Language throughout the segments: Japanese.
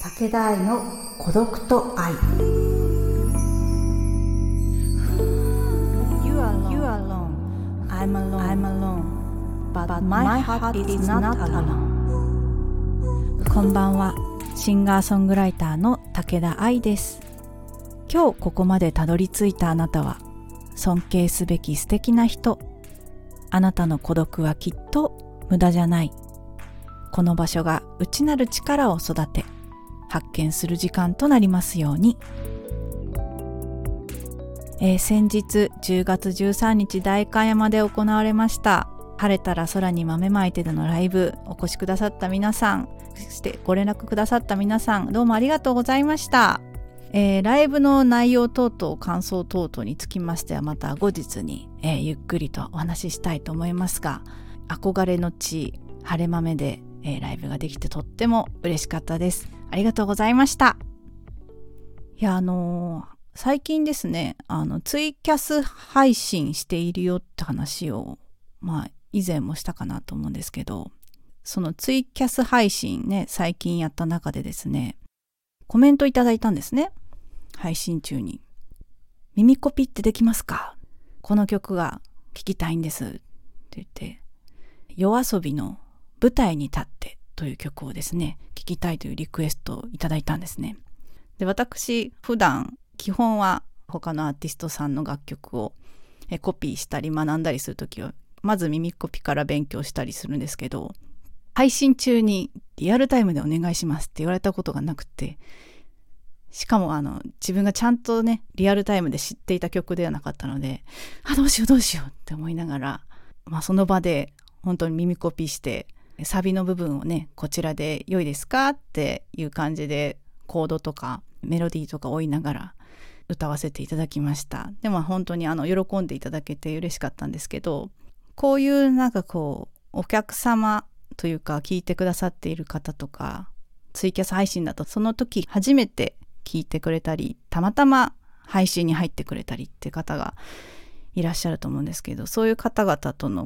武田愛の孤独と愛。 You are alone. I'm alone. But my heart is not alone. こんばんは。シンガーソングライターの武田愛です。今日ここまでたどり着いたあなたは尊敬すべき素敵な人。あなたの孤独はきっと無駄じゃない。この場所が内なる力を育て発見する時間となりますように。先日10月13日代官山で行われました晴れたら空に豆まいてでのライブ、お越しくださった皆さん、そしてご連絡くださった皆さん、どうもありがとうございました。ライブの内容等々感想等々につきましてはまた後日に、ゆっくりとお話ししたいと思いますが、憧れの地晴れ豆で、ライブができてとっても嬉しかったです。ありがとうございました。いや、最近ですね、ツイキャス配信しているよって話を以前もしたかなと思うんですけど、そのツイキャス配信ね、最近やった中でですね、コメントいただいたんですね。配信中に耳コピってできますか？この曲が聴きたいんですって言って、YOASOBIの舞台に立ってという曲をですね、聴きたいというリクエストをいただいたんですね。で、私普段基本は他のアーティストさんの楽曲をコピーしたり学んだりするときはまず耳コピから勉強したりするんですけど、配信中にリアルタイムでお願いしますって言われたことがなくて、しかも自分がちゃんとねリアルタイムで知っていた曲ではなかったので、どうしようって思いながら、その場で本当に耳コピーしてサビの部分をね、こちらで良いですかっていう感じでコードとかメロディーとか追いながら歌わせていただきました。でも本当に喜んでいただけて嬉しかったんですけど、こういうお客様というか聞いてくださっている方とか、ツイキャス配信だとその時初めて聞いてくれたり、たまたま配信に入ってくれたりって方がいらっしゃると思うんですけど、そういう方々との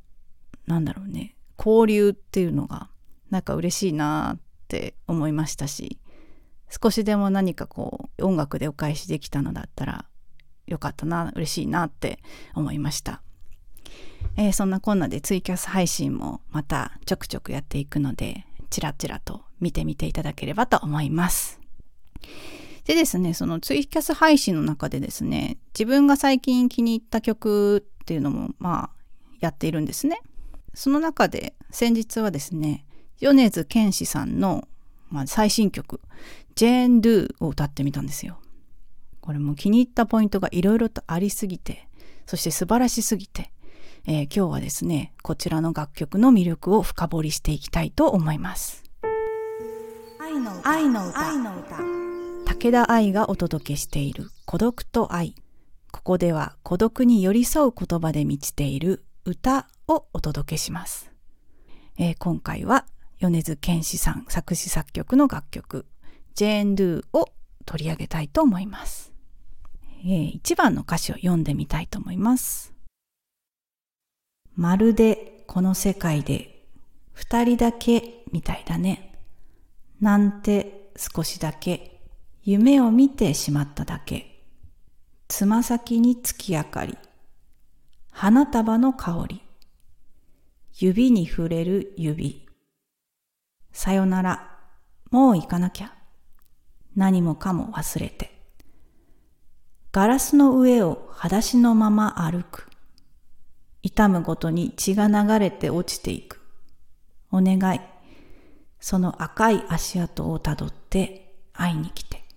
交流っていうのが嬉しいなって思いましたし、少しでも何か音楽でお返しできたのだったらよかったな、嬉しいなって思いました。そんなこんなでツイキャス配信もまたちょくちょくやっていくので、チラチラと見てみていただければと思います。でですね、そのツイキャス配信の中でですね、自分が最近気に入った曲っていうのもやっているんですね。その中で先日はですね、米津玄師さんの最新曲ジェーン・ドゥを歌ってみたんですよ。これも気に入ったポイントがいろいろとありすぎて、そして素晴らしすぎて、今日はですね、こちらの楽曲の魅力を深掘りしていきたいと思います。愛の歌武田愛がお届けしている孤独と愛。ここでは孤独に寄り添う言葉で満ちている歌をお届けします。今回は米津玄師さん作詞作曲の楽曲ジェーン・ドゥを取り上げたいと思います。1番の歌詞を読んでみたいと思います。まるでこの世界で二人だけみたいだね。なんて少しだけ夢を見てしまっただけ。つま先に月明かり。花束の香り。指に触れる指。さよなら、もう行かなきゃ。何もかも忘れて。ガラスの上を裸足のまま歩く。痛むごとに血が流れて落ちていく。お願い、その赤い足跡をたどって会いに来て。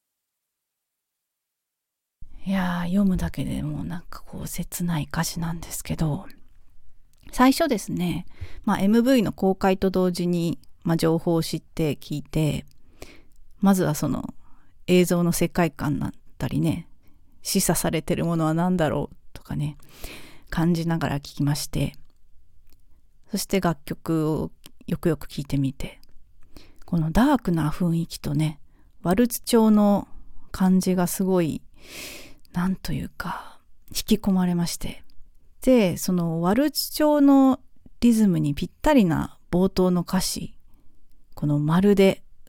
いやー、読むだけでも切ない歌詞なんですけど、最初ですね、MV の公開と同時に、情報を知って聞いて、まずはその映像の世界観だったりね、示唆されてるものは何だろうとかね、感じながら聞きまして、そして楽曲をよくよく聞いてみて、このダークな雰囲気とね、ワルツ調の感じがすごいなんというか引き込まれまして、でそのワルツ調のリズムにぴったりな冒頭の歌詞、このまるで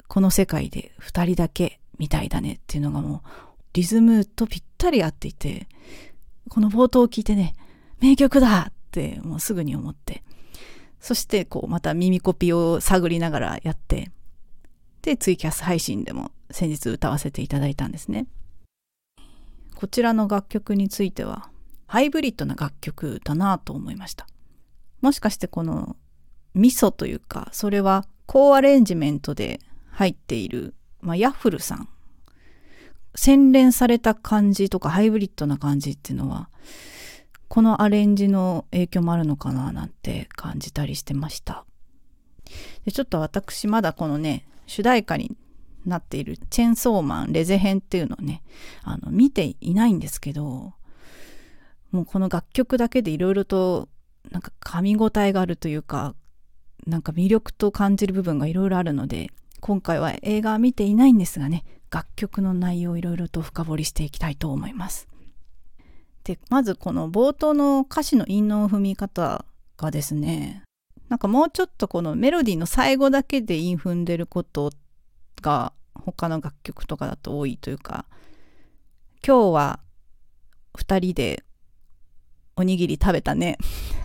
この世界で2人だけみたいだねっていうのがもうリズムとぴったり合っていて、この冒頭を聞いてね、名曲だってもうすぐに思って、そしてこうまた耳コピを探りながらやって、でツイキャス配信でも先日歌わせていただいたんですね。こちらの楽曲についてはハイブリッドな楽曲だなと思いました。もしかしてこのミソというか、それはコーアレンジメントで入っている、ヤッフルさん、洗練された感じとかハイブリッドな感じっていうのはこのアレンジの影響もあるのかななんて感じたりしてました。でちょっと私まだこのね主題歌になっているチェンソーマンレゼ編っていうのをね見ていないんですけど、もうこの楽曲だけでいろいろとなんか噛み応えがあるというか、なんか魅力と感じる部分がいろいろあるので、今回は映画は見ていないんですがね、楽曲の内容をいろいろと深掘りしていきたいと思います。でまずこの冒頭の歌詞の韻の踏み方がですね、なんかもうちょっとこのメロディーの最後だけで韻踏んでることが他の楽曲とかだと多いというか、今日は2人でおにぎり食べたね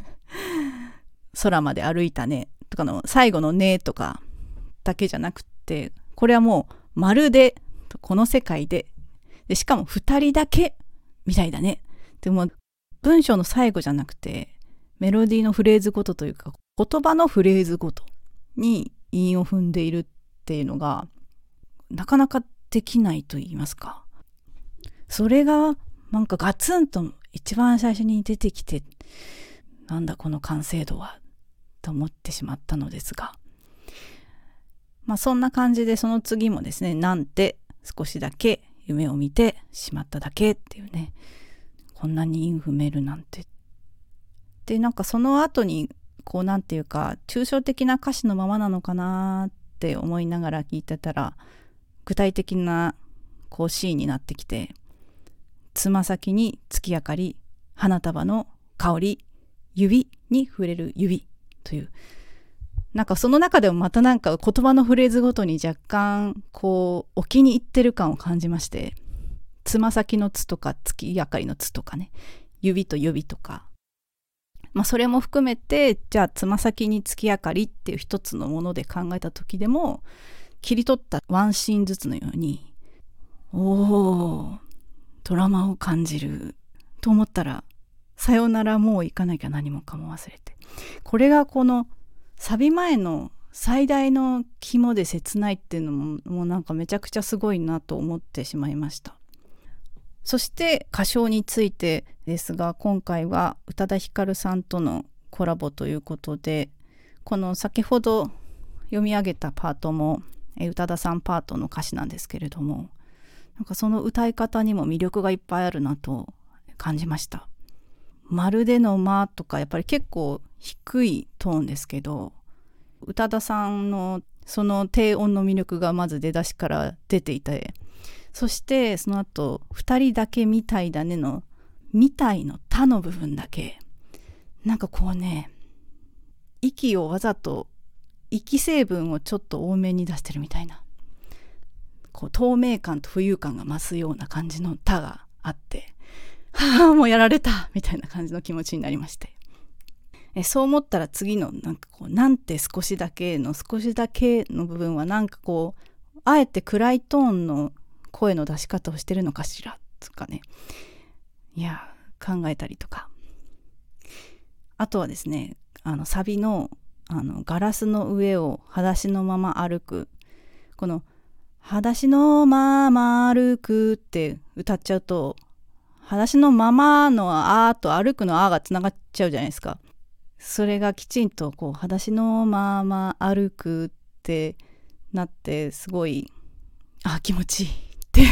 空まで歩いたねとかの最後のねとかだけじゃなくて、これはもうまるでこの世界で、しかも2人だけみたいだね。でも文章の最後じゃなくてメロディーのフレーズごとというか言葉のフレーズごとに韻を踏んでいるっていうのがなかなかできないと言いますか、それがなんかガツンと一番最初に出てきて、なんだこの完成度はと思ってしまったのですが、そんな感じでその次もですね、なんて少しだけ夢を見てしまっただけっていうね、こんなに韻踏めるなんて。でなんかその後にこうなんていうか抽象的な歌詞のままなのかなって思いながら聞いてたら、具体的なこうシーンになってきて、つま先に月明かり、花束の香り、指に触れる指という、なんかその中でもまたなんか言葉のフレーズごとに若干こう置きに入ってる感を感じまして、つま先のつとか月明かりのつとかね、指と指とか、それも含めて、じゃあつま先に月明かりっていう一つのもので考えた時でも、切り取ったワンシーンずつのようにドラマを感じると思ったら、さよならもう行かなきゃ何もかも忘れて、これがこのサビ前の最大の肝で切ないっていうのもうなんかめちゃくちゃすごいなと思ってしまいました。そして歌唱についてですが、今回は宇多田ヒカルさんとのコラボということで、この先ほど読み上げたパートも宇多田さんパートの歌詞なんですけれども、なんかその歌い方にも魅力がいっぱいあるなと感じました。まるでのまとかやっぱり結構低いトーンですけど、宇多田さんのその低音の魅力がまず出だしから出ていて、そしてその後2人だけみたいだねのみたいの他の部分だけ、なんかこうね、息をわざと息成分をちょっと多めに出してるみたいな、こう透明感と浮遊感が増すような感じの他があって、もうやられたみたいな感じの気持ちになりまして、そう思ったら次のなんかこうなんて少しだけの部分はなんかこうあえて暗いトーンの声の出し方をしてるのかしらとかね、いや考えたりとか、あとはですね、サビのガラスの上を裸足のまま歩く、この裸足のまま歩くって歌っちゃうと、裸足のままのあーと歩くのあーがつながっちゃうじゃないですか。それがきちんとこう裸足のまま歩くってなって、すごい気持ちいいって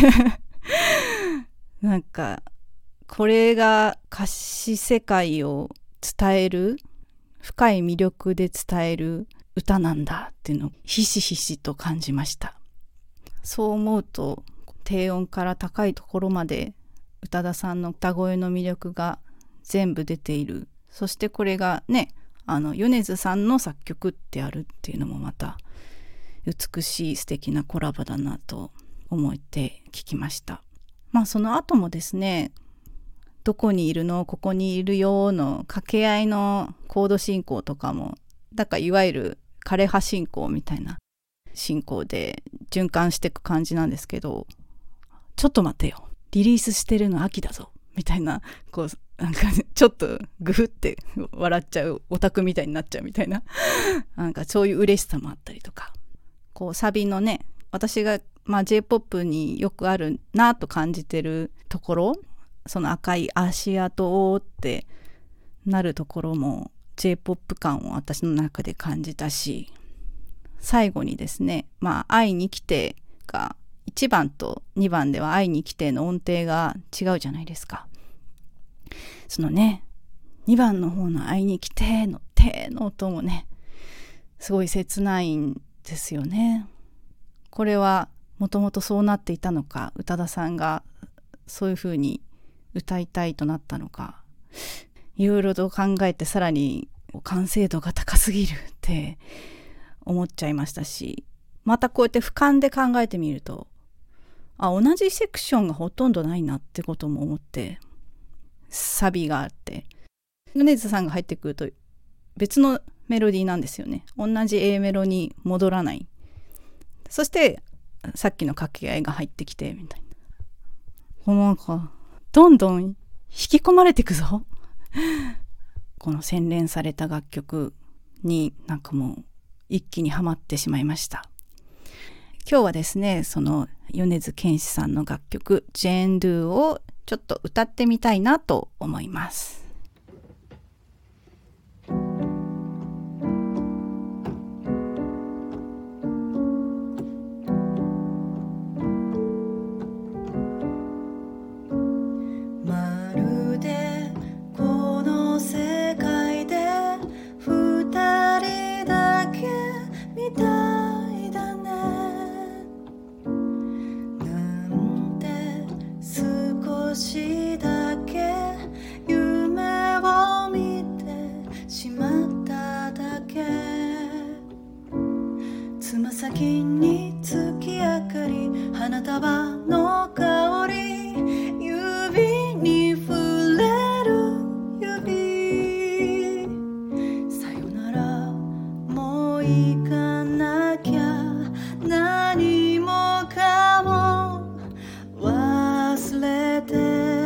なんかこれが歌詞世界を伝える、深い魅力で伝える歌なんだっていうのをひしひしと感じました。そう思うと低音から高いところまで宇多田さんの歌声の魅力が全部出ている。そしてこれがね、米津さんの作曲ってあるっていうのもまた美しい素敵なコラボだなと思って聞きました。その後もですね、どこにいるの、ここにいるよの掛け合いのコード進行とかも、だからいわゆる枯葉進行みたいな進行で循環していく感じなんですけど、ちょっと待てよ、リリースしてるの秋だぞみたいな、なんかちょっとグフって笑っちゃうオタクみたいになっちゃうみたいななんかそういう嬉しさもあったりとか、サビのね、私がJ-POP によくあるなと感じてるところ、その赤い足跡ってなるところも J-POP 感を私の中で感じたし、最後にですね、会いに来てが1番と2番では会いに来ての音程が違うじゃないですか。そのね、2番の方の会いに来ての手の音もね、すごい切ないんですよね。これはもともとそうなっていたのか、宇多田さんがそういう風に歌いたいとなったのか、いろいろと考えて、さらに完成度が高すぎるって思っちゃいましたし、またこうやって俯瞰で考えてみると、同じセクションがほとんどないなってことも思って、サビがあって米津さんが入ってくると別のメロディーなんですよね。同じ A メロに戻らない。そしてさっきの掛け合いが入ってきてみたいな、なんかどんどん引き込まれていくぞこの洗練された楽曲になんかもう一気にはまってしまいました。今日はですね、その米津玄師さんの楽曲ジェーンドゥをちょっと歌ってみたいなと思います。 まるでこの世界で二人だけみたいだね、なんて少しだけ夢を見てしまっただけ、つま先に月明かり、花束の香り、指に触れる指、さよならもう行かなきゃ、何もかも忘れて、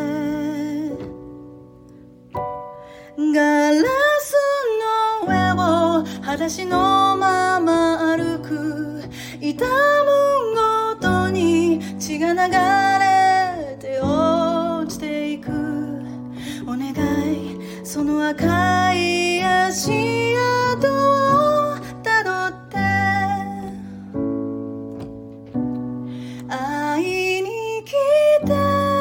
ガラスの上を裸足のまま歩く、痛むごとに血が流れて落ちていく、お願いその赤い足跡をたどって会いに来て、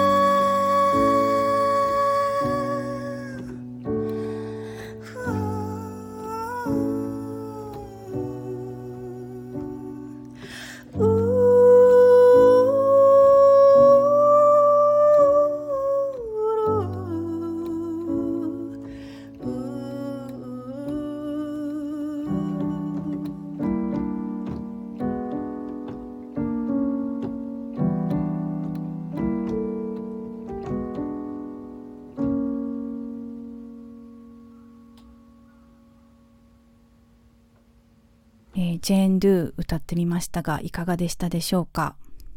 ジェーンドゥ歌ってみましたが、いかがでしたでしょうか。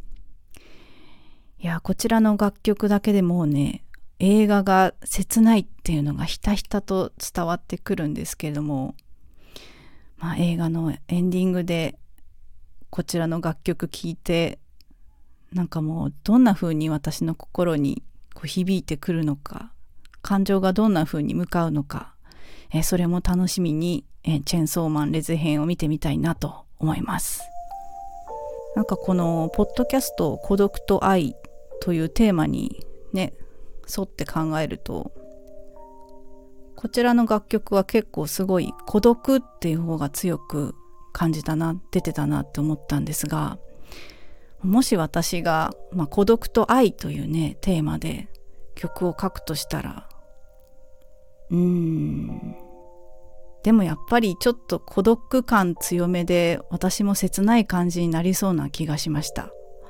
いや、こちらの楽曲だけでもうね、映画が切ないっていうのがひたひたと伝わってくるんですけれども、映画のエンディングでこちらの楽曲聴いて、なんかもうどんな風に私の心に響いてくるのか、感情がどんな風に向かうのか、それも楽しみにチェンソーマンレズ編を見てみたいなと思います。なんかこのポッドキャスト孤独と愛というテーマにね沿って考えると、こちらの楽曲は結構すごい孤独っていう方が強く感じたな、出てたなって思ったんですが、もし私が、孤独と愛というねテーマで曲を書くとしたら、 でもやっぱりちょっと孤独感強めで、私も切ない感じになりそうな気がしました。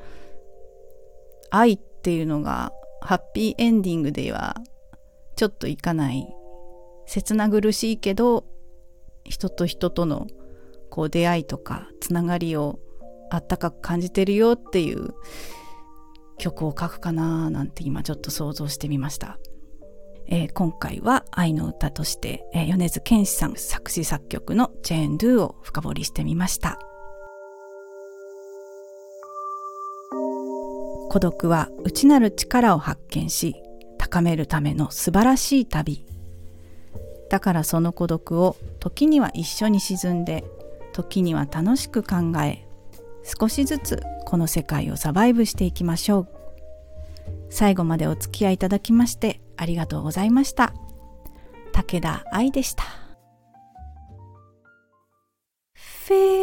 愛っていうのがハッピーエンディングではちょっといかない、切な苦しいけど人と人とのこう出会いとかつながりをあったかく感じてるよっていう曲を書くかななんて今ちょっと想像してみました。今回は愛の歌として、米津玄師さん作詞作曲のチェーンドゥを深掘りしてみました。孤独は内なる力を発見し高めるための素晴らしい旅。だからその孤独を時には一緒に沈んで、時には楽しく考え、少しずつこの世界をサバイブしていきましょう。最後までお付き合いいただきましてありがとうございました。武田愛でした。Feel